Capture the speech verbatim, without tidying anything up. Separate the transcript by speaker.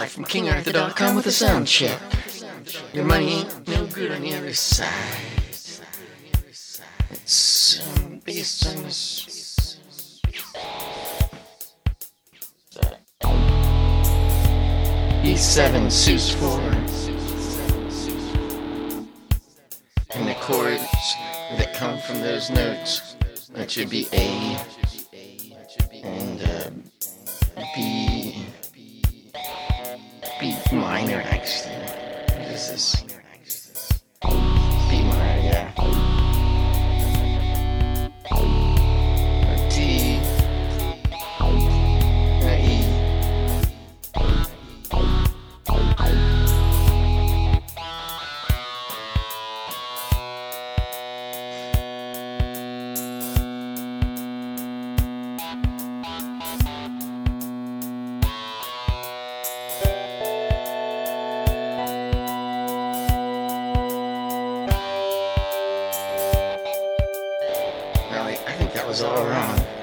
Speaker 1: Live from King Arthur dot com with a sound check. Your money ain't no good on the other side. It's um, based on this. E seven suits four. And the chords that come from those notes, that should be A and uh, B. B minor, actually. What is this? B minor, yeah. A D. And a E. I think that was all wrong.